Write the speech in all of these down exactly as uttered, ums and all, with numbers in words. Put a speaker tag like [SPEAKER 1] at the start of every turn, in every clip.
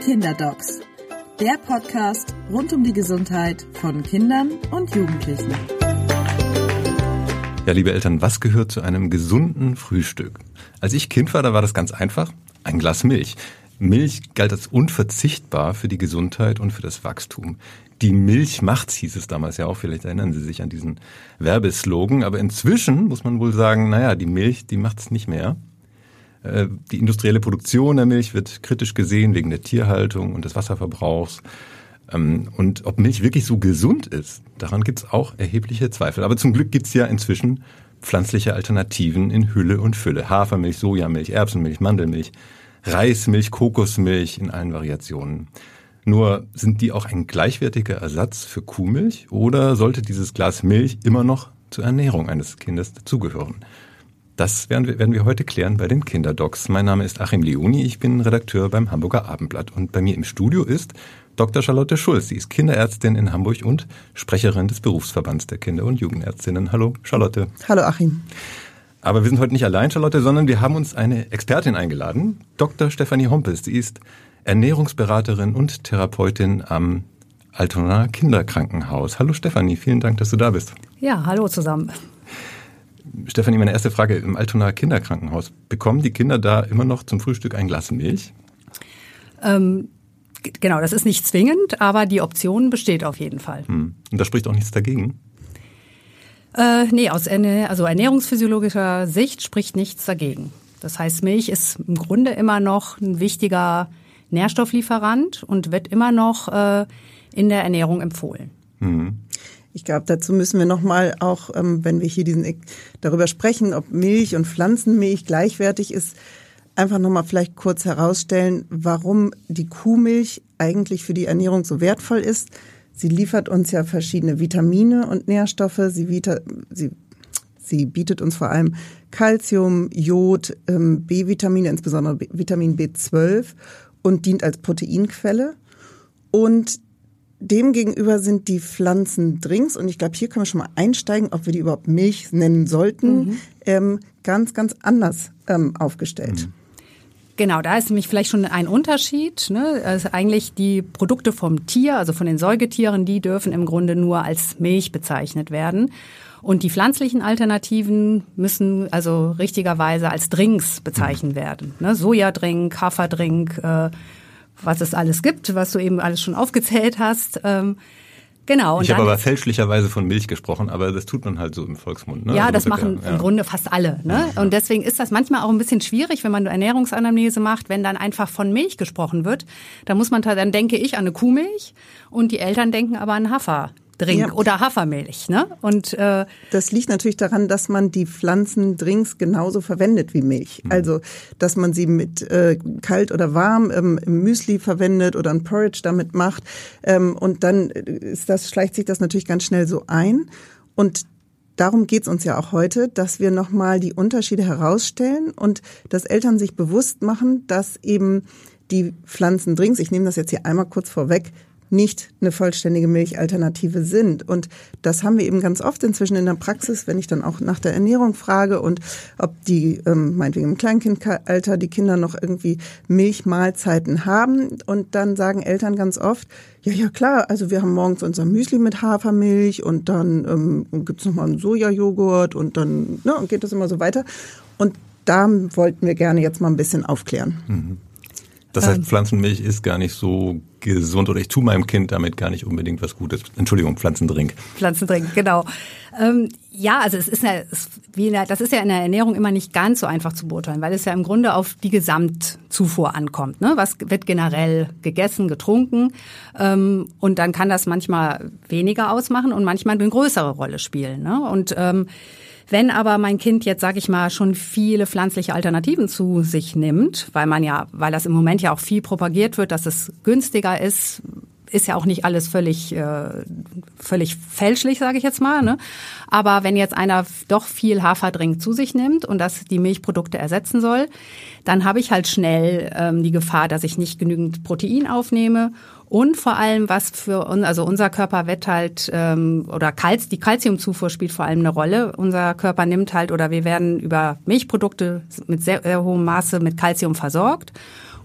[SPEAKER 1] Kinderdocs, der Podcast rund um die Gesundheit von Kindern und Jugendlichen.
[SPEAKER 2] Ja, liebe Eltern, was gehört zu einem gesunden Frühstück? Als ich Kind war, da war das ganz einfach. Ein Glas Milch. Milch galt als unverzichtbar für die Gesundheit und für das Wachstum. Die Milch macht's, hieß es damals ja auch. Vielleicht erinnern Sie sich an diesen Werbeslogan. Aber inzwischen muss man wohl sagen, naja, die Milch, die macht's nicht mehr. Die industrielle Produktion der Milch wird kritisch gesehen wegen der Tierhaltung und des Wasserverbrauchs. Und ob Milch wirklich so gesund ist, daran gibt's auch erhebliche Zweifel. Aber zum Glück gibt's ja inzwischen pflanzliche Alternativen in Hülle und Fülle. Hafermilch, Sojamilch, Erbsenmilch, Mandelmilch, Reismilch, Kokosmilch in allen Variationen. Nur sind die auch ein gleichwertiger Ersatz für Kuhmilch oder sollte dieses Glas Milch immer noch zur Ernährung eines Kindes dazugehören? Das werden wir, werden wir heute klären bei den Kinderdocs. Mein Name ist Achim Leoni, ich bin Redakteur beim Hamburger Abendblatt und bei mir im Studio ist Doktor Charlotte Schulz. Sie ist Kinderärztin in Hamburg und Sprecherin des Berufsverbands der Kinder- und Jugendärztinnen. Hallo Charlotte.
[SPEAKER 3] Hallo Achim.
[SPEAKER 2] Aber wir sind heute nicht allein, Charlotte, sondern wir haben uns eine Expertin eingeladen, Doktor Stefanie Hompes. Sie ist Ernährungsberaterin und Therapeutin am Altonaer Kinderkrankenhaus. Hallo Stefanie, vielen Dank, dass du da bist.
[SPEAKER 4] Ja, hallo zusammen.
[SPEAKER 2] Stefanie, meine erste Frage. Im Altonaer Kinderkrankenhaus, bekommen die Kinder da immer noch zum Frühstück ein Glas Milch?
[SPEAKER 4] Ähm, genau, das ist nicht zwingend, aber die Option besteht auf jeden Fall.
[SPEAKER 2] Hm. Und da spricht auch nichts dagegen?
[SPEAKER 4] Äh, nee, aus also ernährungsphysiologischer Sicht spricht nichts dagegen. Das heißt, Milch ist im Grunde immer noch ein wichtiger Nährstofflieferant und wird immer noch äh, in der Ernährung empfohlen.
[SPEAKER 2] Hm.
[SPEAKER 3] Ich glaube, dazu müssen wir nochmal auch, ähm, wenn wir hier diesen darüber sprechen, ob Milch und Pflanzenmilch gleichwertig ist, einfach nochmal vielleicht kurz herausstellen, warum die Kuhmilch eigentlich für die Ernährung so wertvoll ist. Sie liefert uns ja verschiedene Vitamine und Nährstoffe. Sie, vita, sie, sie bietet uns vor allem Calcium, Jod, ähm, B-Vitamine, insbesondere Vitamin B zwölf und dient als Proteinquelle. Und demgegenüber sind die Pflanzendrinks, und ich glaube, hier können wir schon mal einsteigen, ob wir die überhaupt Milch nennen sollten, mhm. ähm, ganz, ganz anders ähm, aufgestellt.
[SPEAKER 2] Mhm.
[SPEAKER 4] Genau, da ist nämlich vielleicht schon ein Unterschied. Ne? Also eigentlich die Produkte vom Tier, also von den Säugetieren, die dürfen im Grunde nur als Milch bezeichnet werden. Und die pflanzlichen Alternativen müssen also richtigerweise als Drinks bezeichnet mhm. werden. Ne? Sojadrink, Haferdrink, äh, was es alles gibt, was du eben alles schon aufgezählt hast. Ähm, genau. Und
[SPEAKER 2] ich habe aber fälschlicherweise von Milch gesprochen, aber das tut man halt so im Volksmund. Ne?
[SPEAKER 4] Ja,
[SPEAKER 2] also
[SPEAKER 4] das,
[SPEAKER 2] das
[SPEAKER 4] machen
[SPEAKER 2] ja,
[SPEAKER 4] im
[SPEAKER 2] ja.
[SPEAKER 4] Grunde fast alle. Ne? Ja, ja. Und deswegen ist das manchmal auch ein bisschen schwierig, wenn man eine Ernährungsanamnese macht, wenn dann einfach von Milch gesprochen wird. Da muss man, dann denke ich an eine Kuhmilch und die Eltern denken aber an Hafer. Drink ja. oder Hafermilch, ne? Und äh,
[SPEAKER 3] das liegt natürlich daran, dass man die Pflanzendrinks genauso verwendet wie Milch. Mhm. Also, dass man sie mit äh, kalt oder warm ähm, im Müsli verwendet oder ein Porridge damit macht. Ähm, und dann ist das, schleicht sich das natürlich ganz schnell so ein. Und darum geht's uns ja auch heute, dass wir nochmal die Unterschiede herausstellen und dass Eltern sich bewusst machen, dass eben die Pflanzendrinks, ich nehme das jetzt hier einmal kurz vorweg, nicht eine vollständige Milchalternative sind. Und das haben wir eben ganz oft inzwischen in der Praxis, wenn ich dann auch nach der Ernährung frage und ob die, ähm, meinetwegen im Kleinkindalter, die Kinder noch irgendwie Milchmahlzeiten haben. Und dann sagen Eltern ganz oft, ja, ja klar, also wir haben morgens unser Müsli mit Hafermilch und dann ähm, gibt's noch mal einen Sojajoghurt und dann ne, und geht das immer so weiter. Und da wollten wir gerne jetzt mal ein bisschen aufklären.
[SPEAKER 2] Mhm. Das heißt, Pflanzenmilch ist gar nicht so gesund oder ich tue meinem Kind damit gar nicht unbedingt was Gutes. Entschuldigung, Pflanzendrink.
[SPEAKER 4] Pflanzendrink, genau. Ähm, ja, also es ist ja, es, wie in der, das ist ja in der Ernährung immer nicht ganz so einfach zu beurteilen, weil es ja im Grunde auf die Gesamtzufuhr ankommt. Ne? Was wird generell gegessen, getrunken? Ähm, und dann kann das manchmal weniger ausmachen und manchmal eine größere Rolle spielen. Ne? Und ähm, wenn aber mein Kind jetzt, sag ich mal, schon viele pflanzliche Alternativen zu sich nimmt, weil man ja, weil das im Moment ja auch viel propagiert wird, dass es günstiger ist, ist ja auch nicht alles völlig äh, völlig fälschlich, sage ich jetzt mal. Ne? Aber wenn jetzt einer doch viel Haferdrink zu sich nimmt und das die Milchprodukte ersetzen soll, dann habe ich halt schnell ähm, die Gefahr, dass ich nicht genügend Protein aufnehme. Und vor allem, was für uns, also unser Körper wird halt, ähm, oder Kalz, die Calciumzufuhr spielt vor allem eine Rolle. Unser Körper nimmt halt, oder wir werden über Milchprodukte mit sehr, sehr hohem Maße mit Calcium versorgt.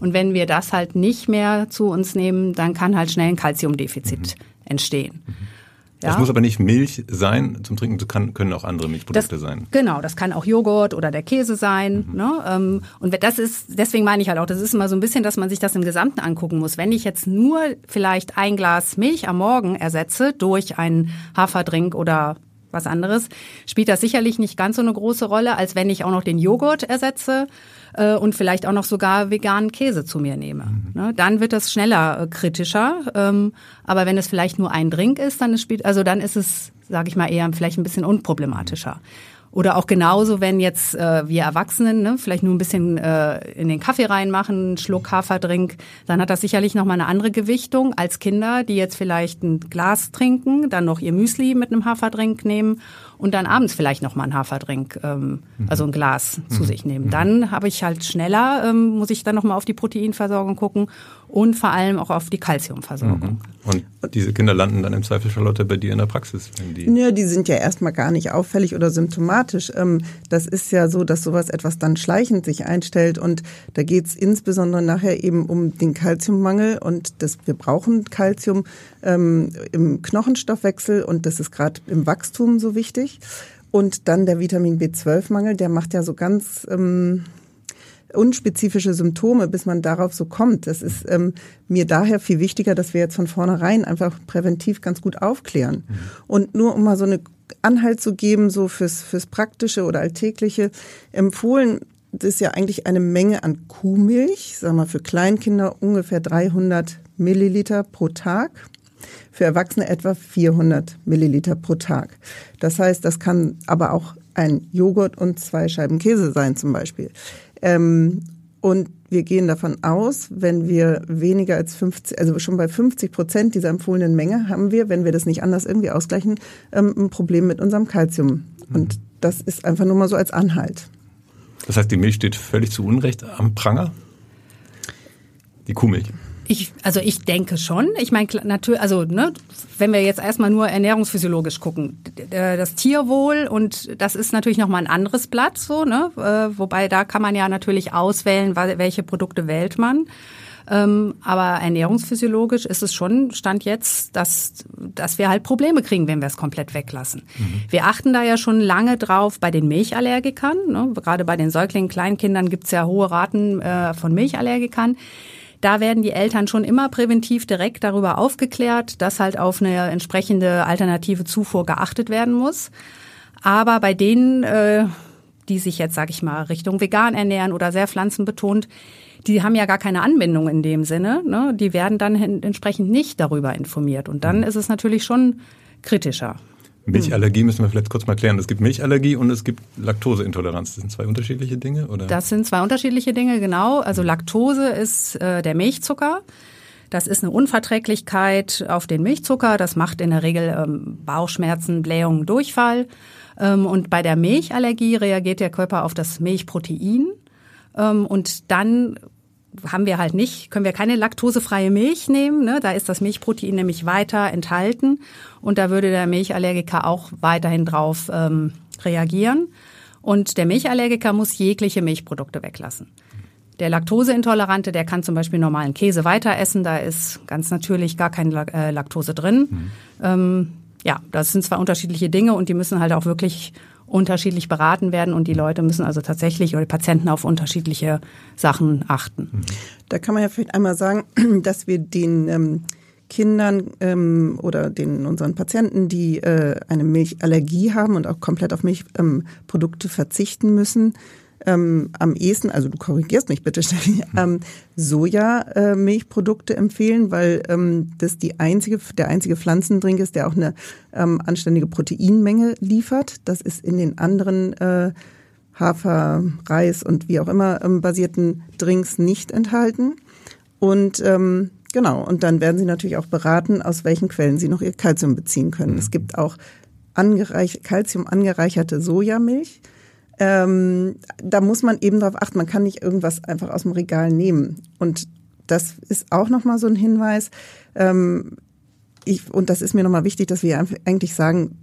[SPEAKER 4] Und wenn wir das halt nicht mehr zu uns nehmen, dann kann halt schnell ein Kalziumdefizit mhm. entstehen.
[SPEAKER 2] Mhm. Das ja. muss aber nicht Milch sein zum Trinken, das kann, können auch andere Milchprodukte
[SPEAKER 4] das,
[SPEAKER 2] sein.
[SPEAKER 4] Genau, das kann auch Joghurt oder der Käse sein. Mhm. Ne? Und das ist, deswegen meine ich halt auch, das ist immer so ein bisschen, dass man sich das im Gesamten angucken muss. Wenn ich jetzt nur vielleicht ein Glas Milch am Morgen ersetze durch einen Haferdrink oder was anderes, spielt das sicherlich nicht ganz so eine große Rolle, als wenn ich auch noch den Joghurt ersetze äh, und vielleicht auch noch sogar veganen Käse zu mir nehme. Mhm. Ne? Dann wird das schneller äh, kritischer. Ähm, aber wenn es vielleicht nur ein Drink ist, dann ist, spielt, also dann ist es, sage ich mal, eher vielleicht ein bisschen unproblematischer. Oder auch genauso, wenn jetzt äh, wir Erwachsenen ne, vielleicht nur ein bisschen äh, in den Kaffee reinmachen, einen Schluck Haferdrink, dann hat das sicherlich nochmal eine andere Gewichtung als Kinder, die jetzt vielleicht ein Glas trinken, dann noch ihr Müsli mit einem Haferdrink nehmen und dann abends vielleicht nochmal einen Haferdrink, ähm, mhm. also ein Glas mhm. zu sich nehmen. Dann habe ich halt schneller, ähm, muss ich dann nochmal auf die Proteinversorgung gucken und vor allem auch auf die Kalziumversorgung.
[SPEAKER 2] Mhm. Und diese Kinder landen dann im Zweifel, Charlotte, bei dir in der Praxis? Wenn die
[SPEAKER 3] ja, die sind ja erstmal gar nicht auffällig oder symptomatisch. Das ist ja so, dass sowas etwas dann schleichend sich einstellt und da geht es insbesondere nachher eben um den Kalziummangel und das, wir brauchen Kalzium ähm, im Knochenstoffwechsel und das ist gerade im Wachstum so wichtig. Und dann der Vitamin B zwölf Mangel, der macht ja so ganz ähm, unspezifische Symptome, bis man darauf so kommt. Das ist ähm, mir daher viel wichtiger, dass wir jetzt von vornherein einfach präventiv ganz gut aufklären. Mhm. Und nur um mal so eine Anhalt zu geben, so fürs, fürs Praktische oder Alltägliche, empfohlen ist ja eigentlich eine Menge an Kuhmilch, sagen wir für Kleinkinder ungefähr dreihundert Milliliter pro Tag. Für Erwachsene etwa vierhundert Milliliter pro Tag. Das heißt, das kann aber auch ein Joghurt und zwei Scheiben Käse sein zum Beispiel. Ähm, und wir gehen davon aus, wenn wir weniger als fünfzig, also schon bei fünfzig Prozent dieser empfohlenen Menge haben wir, wenn wir das nicht anders irgendwie ausgleichen, ähm, ein Problem mit unserem Kalzium. Und das ist einfach nur mal so als Anhalt.
[SPEAKER 2] Das heißt, die Milch steht völlig zu Unrecht am Pranger? Die Kuhmilch?
[SPEAKER 4] Ich, also ich denke schon. Ich meine, natürlich, also ne, wenn wir jetzt erstmal nur ernährungsphysiologisch gucken, das Tierwohl und das ist natürlich noch mal ein anderes Blatt, so ne, wobei da kann man ja natürlich auswählen, welche Produkte wählt man. Ähm, aber ernährungsphysiologisch ist es schon Stand jetzt, dass, dass wir halt Probleme kriegen, wenn wir es komplett weglassen. Mhm. Wir achten da ja schon lange drauf bei den Milchallergikern. Ne? Gerade bei den Säuglingen, Kleinkindern gibt es ja hohe Raten äh, von Milchallergikern. Da werden die Eltern schon immer präventiv direkt darüber aufgeklärt, dass halt auf eine entsprechende alternative Zufuhr geachtet werden muss. Aber bei denen, äh, die sich jetzt, sag ich mal, Richtung vegan ernähren oder sehr pflanzenbetont, die haben ja gar keine Anbindung in dem Sinne. Ne? Die werden dann entsprechend nicht darüber informiert. Und dann ist es natürlich schon kritischer.
[SPEAKER 2] Milchallergie müssen wir vielleicht kurz mal klären. Es gibt Milchallergie und es gibt Laktoseintoleranz. Das sind zwei unterschiedliche Dinge, oder?
[SPEAKER 4] Das sind zwei unterschiedliche Dinge, genau. Also Laktose ist äh, der Milchzucker. Das ist eine Unverträglichkeit auf den Milchzucker. Das macht in der Regel ähm, Bauchschmerzen, Blähungen, Durchfall. Ähm, und bei der Milchallergie reagiert der Körper auf das Milchprotein. Ähm, und dann haben wir halt nicht, können wir keine laktosefreie Milch nehmen, ne? Da ist das Milchprotein nämlich weiter enthalten und da würde der Milchallergiker auch weiterhin drauf ähm, reagieren. Und der Milchallergiker muss jegliche Milchprodukte weglassen. Der Laktoseintolerante, der kann zum Beispiel normalen Käse weiter essen, da ist ganz natürlich gar kein Laktose drin. Mhm. Ähm, ja, das sind zwei unterschiedliche Dinge und die müssen halt auch wirklich unterschiedlich beraten werden und die Leute müssen also tatsächlich oder die Patienten auf unterschiedliche Sachen achten.
[SPEAKER 3] Da kann man ja vielleicht einmal sagen, dass wir den ähm, Kindern ähm, oder den unseren Patienten, die äh, eine Milchallergie haben und auch komplett auf Milchprodukte ähm, verzichten müssen, ähm, am ehesten, also du korrigierst mich bitte, Steffi, ähm, Soja-Milchprodukte äh, empfehlen, weil ähm, das die einzige, der einzige Pflanzendrink ist, der auch eine ähm, anständige Proteinmenge liefert. Das ist in den anderen äh, Hafer, Reis und wie auch immer ähm, basierten Drinks nicht enthalten. Und ähm, genau, und dann werden sie natürlich auch beraten, aus welchen Quellen sie noch ihr Kalzium beziehen können. Mhm. Es gibt auch angereich, Kalzium angereicherte Sojamilch. Ähm, da muss man eben darauf achten, man kann nicht irgendwas einfach aus dem Regal nehmen. Und das ist auch nochmal so ein Hinweis. Ähm, ich, und das ist mir nochmal wichtig, dass wir eigentlich sagen,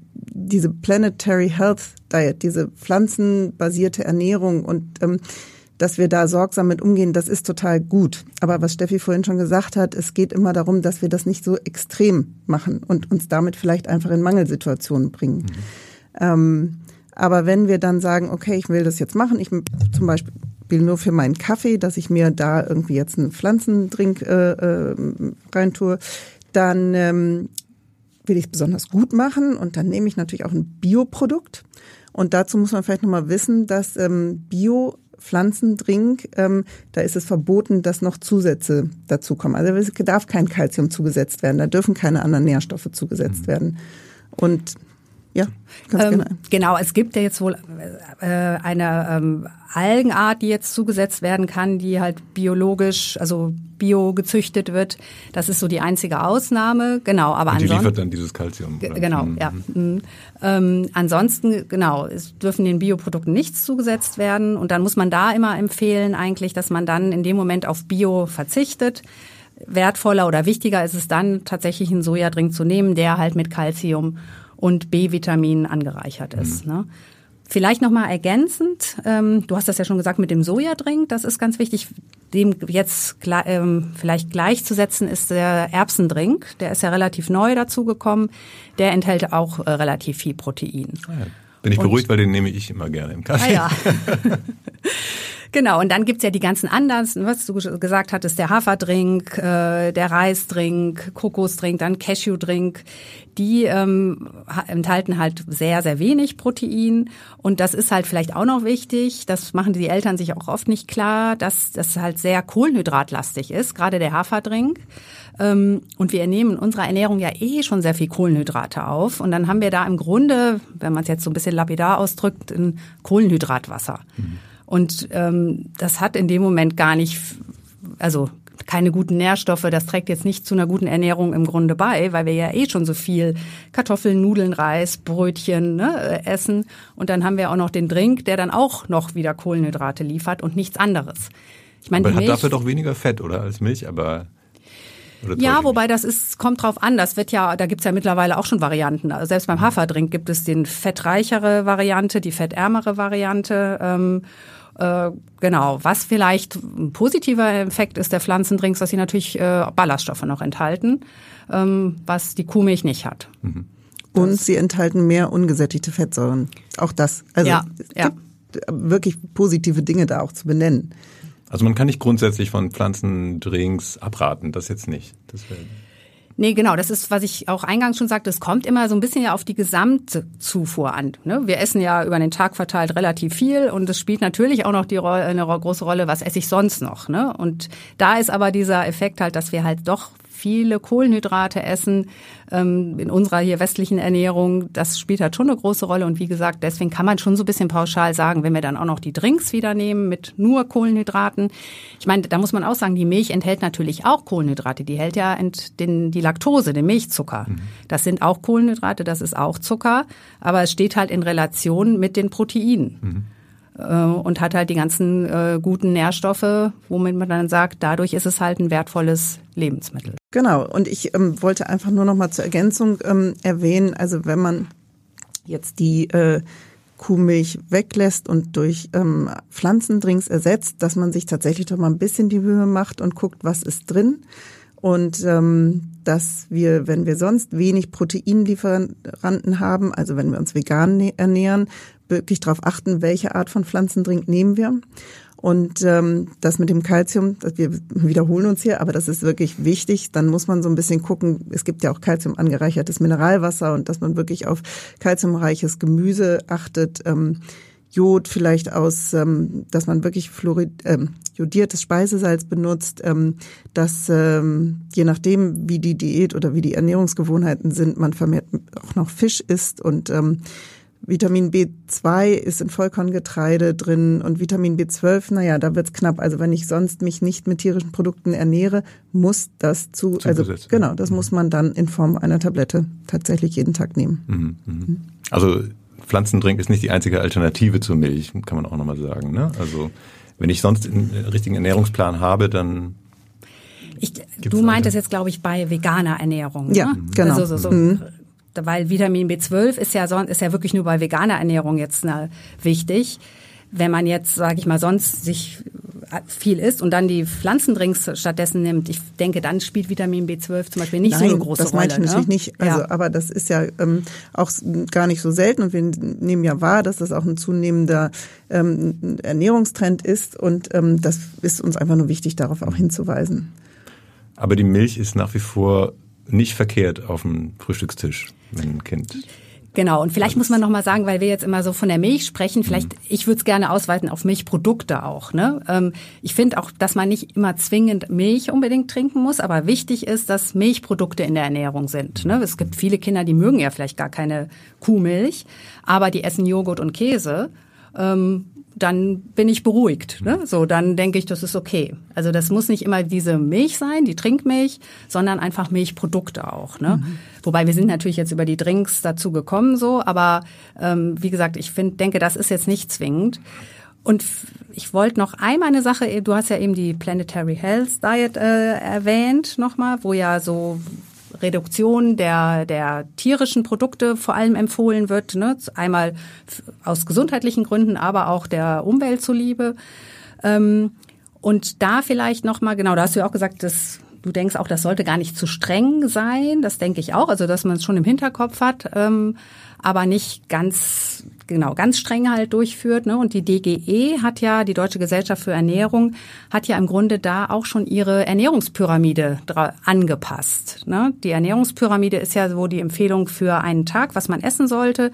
[SPEAKER 3] diese Planetary Health Diet, diese pflanzenbasierte Ernährung und ähm, dass wir da sorgsam mit umgehen, das ist total gut. Aber was Steffi vorhin schon gesagt hat, es geht immer darum, dass wir das nicht so extrem machen und uns damit vielleicht einfach in Mangelsituationen bringen. Mhm. Ähm, aber wenn wir dann sagen, okay, ich will das jetzt machen, ich zum Beispiel nur für meinen Kaffee, dass ich mir da irgendwie jetzt einen Pflanzendrink äh, äh, reintue, dann ähm, will ich es besonders gut machen und dann nehme ich natürlich auch ein Bioprodukt. Und dazu muss man vielleicht nochmal wissen, dass ähm, Bio-Pflanzendrink, ähm, da ist es verboten, dass noch Zusätze dazukommen. Also es darf kein Kalzium zugesetzt werden, da dürfen keine anderen Nährstoffe zugesetzt mhm. werden. Und ja, ganz
[SPEAKER 4] ähm,
[SPEAKER 3] genau.
[SPEAKER 4] Genau, es gibt ja jetzt wohl äh, eine ähm, Algenart, die jetzt zugesetzt werden kann, die halt biologisch, also bio gezüchtet wird. Das ist so die einzige Ausnahme. Genau, aber
[SPEAKER 2] und die
[SPEAKER 4] ansonsten
[SPEAKER 2] liefert dann dieses Kalzium.
[SPEAKER 4] G- genau, mhm. ja. Mhm. Ähm, ansonsten, genau, es dürfen den Bioprodukten nichts zugesetzt werden. Und dann muss man da immer empfehlen eigentlich, dass man dann in dem Moment auf Bio verzichtet. Wertvoller oder wichtiger ist es dann, tatsächlich einen Sojadrink zu nehmen, der halt mit Kalzium und B-Vitaminen angereichert ist. Mhm. Ne? Vielleicht nochmal ergänzend, ähm, du hast das ja schon gesagt mit dem Sojadrink, das ist ganz wichtig, dem jetzt ähm, vielleicht gleichzusetzen ist der Erbsendrink, der ist ja relativ neu dazugekommen, der enthält auch äh, relativ viel Protein.
[SPEAKER 2] Ah ja. Bin ich und, beruhigt, weil den nehme ich immer gerne im Kaffee.
[SPEAKER 4] Ah ja. Genau, und dann gibt's ja die ganzen anderen, was du gesagt hattest, der Haferdrink, äh, der Reisdrink, Kokosdrink, dann Cashew-Drink, die ähm, enthalten halt sehr, sehr wenig Protein. Und das ist halt vielleicht auch noch wichtig, das machen die Eltern sich auch oft nicht klar, dass das halt sehr kohlenhydratlastig ist, gerade der Haferdrink. Ähm, und wir nehmen in unserer Ernährung ja eh schon sehr viel Kohlenhydrate auf. Und dann haben wir da im Grunde, wenn man es jetzt so ein bisschen lapidar ausdrückt, ein Kohlenhydratwasser. Mhm. Und ähm, das hat in dem Moment gar nicht, also keine guten Nährstoffe. Das trägt jetzt nicht zu einer guten Ernährung im Grunde bei, weil wir ja eh schon so viel Kartoffeln, Nudeln, Reis, Brötchen ne, essen. Und dann haben wir auch noch den Drink, der dann auch noch wieder Kohlenhydrate liefert und nichts anderes. Ich meine,
[SPEAKER 2] aber
[SPEAKER 4] die Milch,
[SPEAKER 2] hat dafür doch weniger Fett, oder, als Milch, aber...
[SPEAKER 4] Ja, wobei das ist, kommt drauf an. Das wird ja, da gibt's ja mittlerweile auch schon Varianten. Also selbst beim Haferdrink gibt es den fettreichere Variante, die fettärmere Variante. Ähm, äh, genau. Was vielleicht ein positiver Effekt ist der Pflanzendrinks, dass sie natürlich äh, Ballaststoffe noch enthalten, ähm, was die Kuhmilch nicht hat.
[SPEAKER 3] Mhm. Und sie enthalten mehr ungesättigte Fettsäuren. Auch das. Also
[SPEAKER 4] ja,
[SPEAKER 3] es
[SPEAKER 4] ja.
[SPEAKER 3] gibt wirklich positive Dinge da auch zu benennen.
[SPEAKER 2] Also man kann nicht grundsätzlich von Pflanzendrinks abraten, das jetzt nicht. Das wäre
[SPEAKER 4] Nee, genau, das ist, was ich auch eingangs schon sagte, es kommt immer so ein bisschen ja auf die gesamte Zufuhr an. Ne? Wir essen ja über den Tag verteilt relativ viel und es spielt natürlich auch noch die Rolle, eine große Rolle, was esse ich sonst noch. Ne? Und da ist aber dieser Effekt halt, dass wir halt doch viele Kohlenhydrate essen ähm, in unserer hier westlichen Ernährung. Das spielt halt schon eine große Rolle und wie gesagt, deswegen kann man schon so ein bisschen pauschal sagen, wenn wir dann auch noch die Drinks wieder nehmen mit nur Kohlenhydraten. Ich meine, da muss man auch sagen, die Milch enthält natürlich auch Kohlenhydrate. Die hält ja ent, den, die Laktose, den Milchzucker. Mhm. Das sind auch Kohlenhydrate, das ist auch Zucker, aber es steht halt in Relation mit den Proteinen. Mhm. Und hat halt die ganzen äh, guten Nährstoffe, womit man dann sagt, dadurch ist es halt ein wertvolles Lebensmittel.
[SPEAKER 3] Genau, und ich ähm, wollte einfach nur noch mal zur Ergänzung ähm, erwähnen, also wenn man jetzt die äh, Kuhmilch weglässt und durch ähm, Pflanzendrinks ersetzt, dass man sich tatsächlich doch mal ein bisschen die Mühe macht und guckt, was ist drin. Und ähm, dass wir, wenn wir sonst wenig Proteinlieferanten haben, also wenn wir uns vegan ernähren, wirklich darauf achten, welche Art von Pflanzendrink nehmen wir. Und ähm, das mit dem Kalzium, wir wiederholen uns hier, aber das ist wirklich wichtig. Dann muss man so ein bisschen gucken, es gibt ja auch Kalzium angereichertes Mineralwasser und dass man wirklich auf kalziumreiches Gemüse achtet. Ähm, Jod vielleicht aus, ähm, dass man wirklich Fluorid, ähm, jodiertes Speisesalz benutzt, ähm, dass ähm, je nachdem, wie die Diät oder wie die Ernährungsgewohnheiten sind, man vermehrt auch noch Fisch isst und ähm, Vitamin B zwei ist in Vollkorngetreide drin und Vitamin B zwölf, naja, da wird's knapp. Also wenn ich sonst mich nicht mit tierischen Produkten ernähre, muss das zu, also genau, das mhm. muss man dann in Form einer Tablette tatsächlich jeden Tag nehmen.
[SPEAKER 2] Mhm, mhm. Also Pflanzendrink ist nicht die einzige Alternative zur Milch, kann man auch nochmal sagen. Ne? Also wenn ich sonst einen richtigen Ernährungsplan habe, dann
[SPEAKER 4] ich, du meintest jetzt, glaube ich, bei veganer Ernährung.
[SPEAKER 3] Ja,
[SPEAKER 4] ne?
[SPEAKER 3] genau.
[SPEAKER 4] Also, so, so,
[SPEAKER 3] mhm.
[SPEAKER 4] Weil Vitamin B zwölf ist ja, ist ja wirklich nur bei veganer Ernährung jetzt na, wichtig. wenn man jetzt, sage ich mal, sonst sich viel isst und dann die Pflanzendrinks stattdessen nimmt, ich denke, dann spielt Vitamin B zwölf zum Beispiel nicht
[SPEAKER 3] Nein,
[SPEAKER 4] so eine große
[SPEAKER 3] das
[SPEAKER 4] Rolle.
[SPEAKER 3] meine ich natürlich
[SPEAKER 4] ne?
[SPEAKER 3] nicht. Also, ja. Aber das ist ja ähm, auch gar nicht so selten und wir nehmen ja wahr, dass das auch ein zunehmender ähm, Ernährungstrend ist und ähm, das ist uns einfach nur wichtig, darauf auch hinzuweisen.
[SPEAKER 2] Aber die Milch ist nach wie vor nicht verkehrt auf dem Frühstückstisch, wenn ein Kind...
[SPEAKER 4] Genau, und vielleicht muss man noch mal sagen, weil wir jetzt immer so von der Milch sprechen, vielleicht, ich würde es gerne ausweiten auf Milchprodukte auch. Ne? Ähm, ich finde auch, dass man nicht immer zwingend Milch unbedingt trinken muss, aber wichtig ist, dass Milchprodukte in der Ernährung sind. Ne? Es gibt viele Kinder, die mögen ja vielleicht gar keine Kuhmilch, aber die essen Joghurt und Käse. Ähm, dann bin ich beruhigt. Ne? So, dann denke ich, das ist okay. Also das muss nicht immer diese Milch sein, die Trinkmilch, sondern einfach Milchprodukte auch. Ne? Mhm. Wobei wir sind natürlich jetzt über die Drinks dazu gekommen, so, aber ähm, wie gesagt, ich finde, denke, das ist jetzt nicht zwingend. Und ich wollte noch einmal eine Sache, du hast ja eben die Planetary Health Diet äh, erwähnt nochmal, wo ja so Reduktion der der tierischen Produkte vor allem empfohlen wird, ne? Einmal aus gesundheitlichen Gründen, aber auch der Umwelt zuliebe. Ähm, und da vielleicht noch mal, genau, da hast du ja auch gesagt, dass du denkst auch, das sollte gar nicht zu streng sein. Das denke ich auch, also dass man es schon im Hinterkopf hat, ähm, aber nicht ganz genau ganz streng halt durchführt. Ne? Und die D G E hat ja, die Deutsche Gesellschaft für Ernährung, hat ja im Grunde da auch schon ihre Ernährungspyramide dra- angepasst. Ne? Die Ernährungspyramide ist ja so die Empfehlung für einen Tag, was man essen sollte.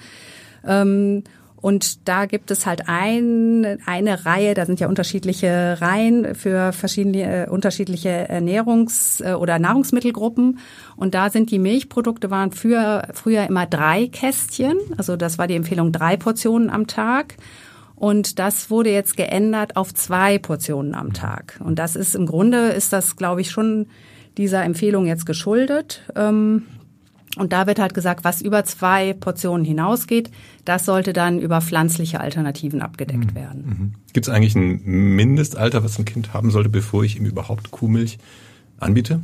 [SPEAKER 4] Ähm, Und da gibt es halt ein, eine Reihe, da sind ja unterschiedliche Reihen für verschiedene, äh, unterschiedliche Ernährungs- äh, oder Nahrungsmittelgruppen. Und da sind die Milchprodukte waren für, früher immer drei Kästchen. Also das war die Empfehlung, drei Portionen am Tag. Und das wurde jetzt geändert auf zwei Portionen am Tag. Und das ist im Grunde, ist das, glaube ich, schon dieser Empfehlung jetzt geschuldet. Ähm, Und da wird halt gesagt, was über zwei Portionen hinausgeht, das sollte dann über pflanzliche Alternativen abgedeckt werden.
[SPEAKER 2] Mhm. Gibt es eigentlich ein Mindestalter, was ein Kind haben sollte, bevor ich ihm überhaupt Kuhmilch anbiete?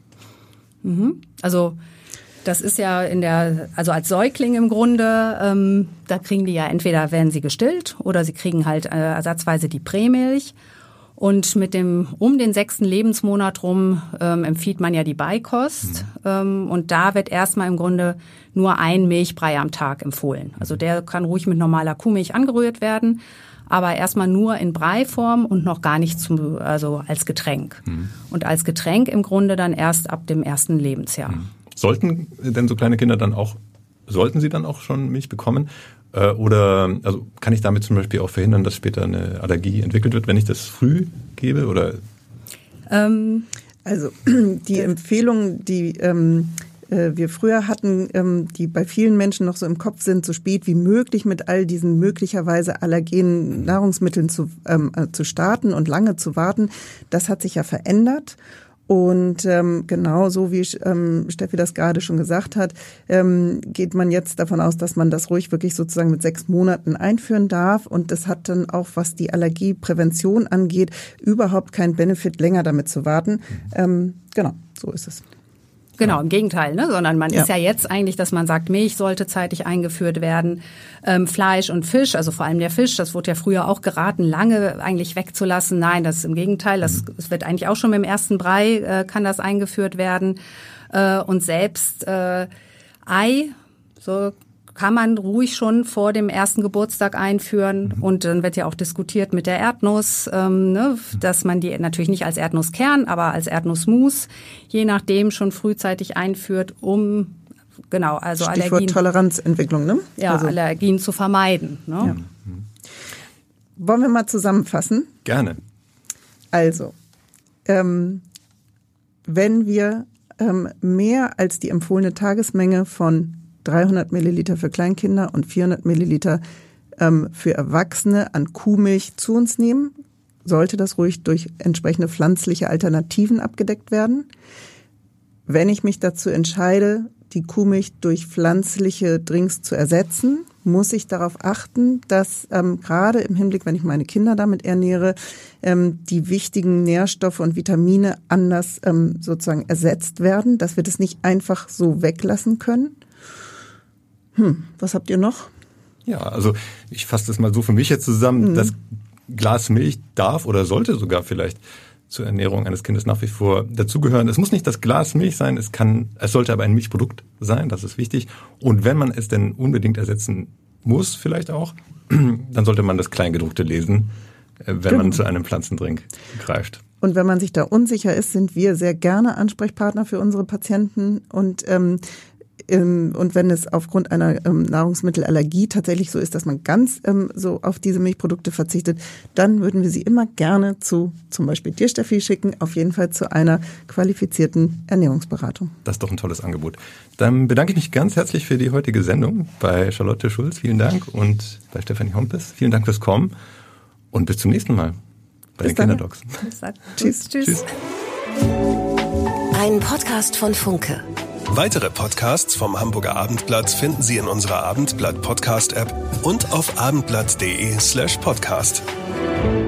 [SPEAKER 4] Mhm. Also das ist ja in der, also als Säugling im Grunde, ähm, da kriegen die ja entweder werden sie gestillt oder sie kriegen halt äh, ersatzweise die Prämilch. Und mit dem um den sechsten Lebensmonat rum ähm, empfiehlt man ja die Beikost. Mhm. Ähm, und da wird erstmal im Grunde nur ein Milchbrei am Tag empfohlen. Also der kann ruhig mit normaler Kuhmilch angerührt werden, aber erstmal nur in Breiform und noch gar nicht zum, also als Getränk. Mhm. Und als Getränk im Grunde dann erst ab dem ersten Lebensjahr.
[SPEAKER 2] Mhm. Sollten denn so kleine Kinder dann auch, sollten sie dann auch schon Milch bekommen? Oder also kann ich damit zum Beispiel auch verhindern, dass später eine Allergie entwickelt wird, wenn ich das früh gebe? Oder?
[SPEAKER 3] Ähm, also die Empfehlungen, die ähm, äh, wir früher hatten, ähm, die bei vielen Menschen noch so im Kopf sind, so spät wie möglich mit all diesen möglicherweise allergenen Nahrungsmitteln zu, ähm, äh, zu starten und lange zu warten, das hat sich ja verändert. Und ähm, genau so wie ähm, Steffi das gerade schon gesagt hat, ähm, geht man jetzt davon aus, dass man das ruhig wirklich sozusagen mit sechs Monaten einführen darf. Und das hat dann auch, was die Allergieprävention angeht, überhaupt keinen Benefit, länger damit zu warten. Ähm, genau, so ist es.
[SPEAKER 4] Genau, im Gegenteil, ne? Sondern man
[SPEAKER 3] ja.
[SPEAKER 4] ist ja jetzt eigentlich, dass man sagt, Milch sollte zeitig eingeführt werden, ähm, Fleisch und Fisch, also vor allem der Fisch, das wurde ja früher auch geraten, lange eigentlich wegzulassen. Nein, das ist im Gegenteil, das, das wird eigentlich auch schon mit dem ersten Brei, äh, kann das eingeführt werden. Äh, und selbst äh, Ei, so kann man ruhig schon vor dem ersten Geburtstag einführen. Mhm. Und dann wird ja auch diskutiert mit der Erdnuss, ähm, ne, dass man die natürlich nicht als Erdnusskern, aber als Erdnussmus, je nachdem schon frühzeitig einführt, um genau, also
[SPEAKER 3] Stichwort
[SPEAKER 4] Allergien,
[SPEAKER 3] Toleranzentwicklung, ne?
[SPEAKER 4] Ja, also Allergien zu vermeiden. Ne?
[SPEAKER 3] Ja. Wollen wir mal zusammenfassen?
[SPEAKER 2] Gerne.
[SPEAKER 3] Also, ähm, wenn wir ähm, mehr als die empfohlene Tagesmenge von dreihundert Milliliter für Kleinkinder und vierhundert Milliliter ähm, für Erwachsene an Kuhmilch zu uns nehmen, sollte das ruhig durch entsprechende pflanzliche Alternativen abgedeckt werden. Wenn ich mich dazu entscheide, die Kuhmilch durch pflanzliche Drinks zu ersetzen, muss ich darauf achten, dass ähm, gerade im Hinblick, wenn ich meine Kinder damit ernähre, ähm, die wichtigen Nährstoffe und Vitamine anders ähm, sozusagen ersetzt werden, dass wir das nicht einfach so weglassen können. Hm, was habt ihr noch?
[SPEAKER 2] Ja, also ich fasse das mal so für mich jetzt zusammen. Mhm. Das Glas Milch darf oder sollte sogar vielleicht zur Ernährung eines Kindes nach wie vor dazugehören. Es muss nicht das Glas Milch sein, es kann, es sollte aber ein Milchprodukt sein, das ist wichtig. Und wenn man es denn unbedingt ersetzen muss, vielleicht auch, dann sollte man das Kleingedruckte lesen, wenn genau. man zu einem Pflanzendrink greift.
[SPEAKER 3] Und wenn man sich da unsicher ist, sind wir sehr gerne Ansprechpartner für unsere Patienten. Und ähm, Und wenn es aufgrund einer ähm, Nahrungsmittelallergie tatsächlich so ist, dass man ganz ähm, so auf diese Milchprodukte verzichtet, dann würden wir sie immer gerne zu zum Beispiel dir, Steffi, schicken, auf jeden Fall zu einer qualifizierten Ernährungsberatung.
[SPEAKER 2] Das ist doch ein tolles Angebot. Dann bedanke ich mich ganz herzlich für die heutige Sendung bei Charlotte Schulz, vielen Dank, und bei Stefanie Hompes, vielen Dank fürs Kommen und bis zum nächsten Mal bei bis den Kinderdocs.
[SPEAKER 3] Tschüss.
[SPEAKER 4] Tschüss. Tschüss.
[SPEAKER 5] Ein Podcast von Funke.
[SPEAKER 6] Weitere Podcasts vom Hamburger Abendblatt finden Sie in unserer Abendblatt Podcast App und auf abendblatt punkt de slash podcast.